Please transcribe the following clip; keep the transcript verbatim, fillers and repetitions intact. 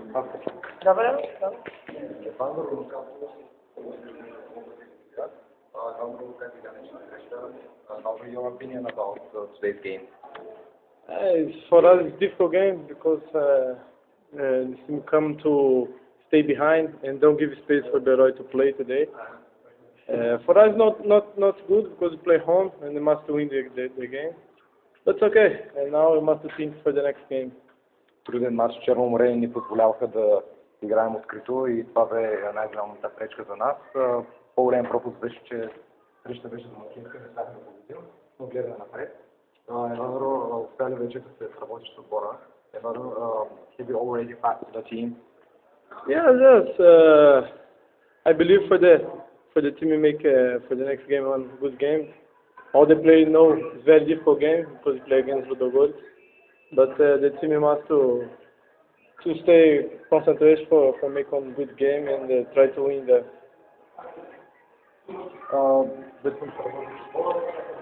Добре, добре. Your opinion about uh, today's game? Uh, for us, it's a difficult game because uh, uh, the team come to stay behind and don't give space for Beroy to play today. Uh, for us, not not not good because we play home and we must win the, the, the game. But it's okay. And now we must think for the next game. Труден матч, Черно море ни позволяваха да играем открито и това бе най-голямата пречка за нас. По-голям пропуск беше, че среща беше домакинска, не станахме да победим, но гледаме напред. Едно успяли вече да се сработиш с отбора. Едно he be already back to the team. Yeah, yes. Uh, I believe for the for the team we make uh, for the next game one good game. All the players know it's very difficult game because we play against Ludogorets. But uh, the team must to to stay concentrated for for make one good game and uh, try to win the. Uh,